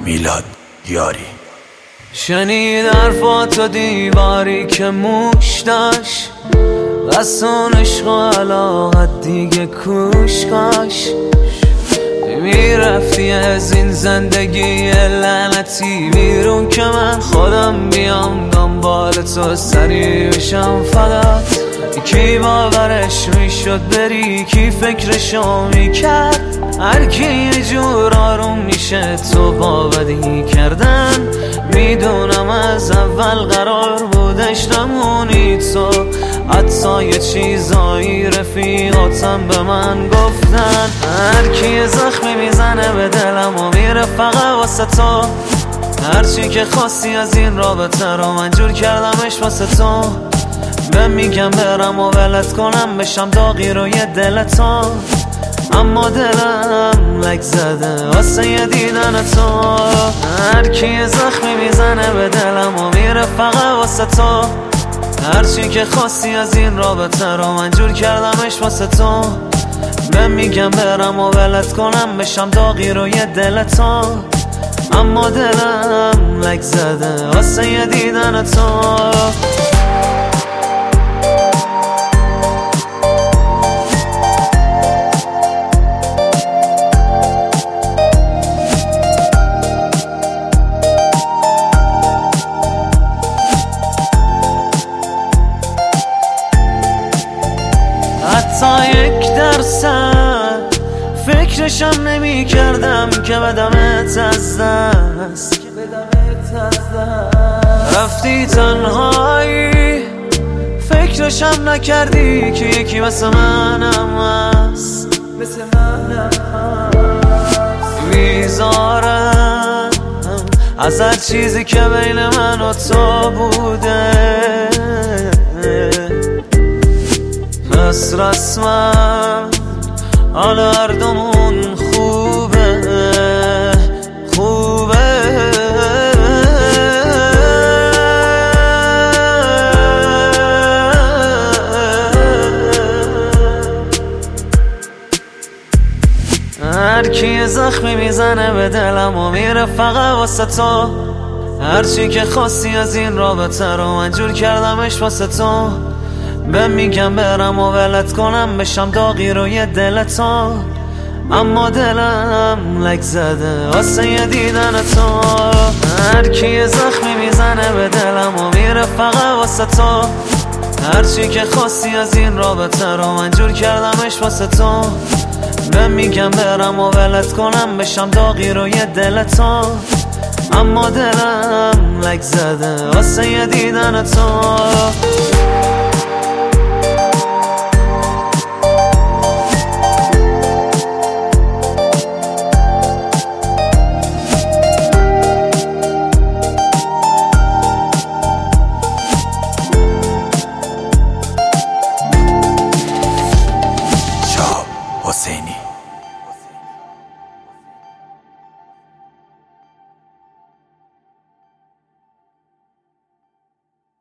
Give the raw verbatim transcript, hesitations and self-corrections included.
میلاد یاری. شنید حرفاتو دیواری که موش داشت، از اون عشق و علاقت دیگه کوش کاش. میرفتی از این زندگی لعنتی بیرون که من خودم بیام دنبال تو سریع بشم فقط. کی باورش میشد بری، کی فکرشو میکرد؟ هر کی یه جور آروم میشه تو با بدی کردن. میدونم از اول قرار بودش نمونی تو، حتی یه چیزایی رفیقاتم به من گفتن. هر کی زخمی میزنه به دلم و میره فقط واسه تو. هرچی که خواستی از این رابطه رو من جور کردمش واسه تو. به میگم برم و ولت کنم بشم داغی روی دل تو، اما دلم لک زده واسه یه دیدن تو. هر کی زخمی میزنه به دلم و میره فقط واسه تو. هرچی که خواستی از این رابطه رو من جور کردمش واسه تو. به میگم برم و ولت کنم بشم داغی روی دل تو، اما دلم لک زده واسه یه دیدن تو. حتی یک درصد فکرشم نمی کردم که بدمت از دست. رفتی تنهایی، فکرشم نکردی که یکی مثل منم هست. بیزارم از هر چیزی که بین من و تو بوده، پس رسما حالا هر دومون خوبه خوبه. هر کی زخمی میزنه به دلم و میره فقط واسه تو. هرچی که خواستی از این رابطه رو من جور کردمش واسه تو. به میگم برم و ولت کنم بشم داغی روی دل تو، اما دلم لک زده واسه یه دیدن تو. هر کی زخمی میزنه به دلم و میره فقط واسه تو. هرچی که خواستی از این رابطه رو من جور کردمش واسه تو. به میگم برم و ولت کنم بشم داغی روی دل تو، اما دلم لک زده واسه یه دیدن تو.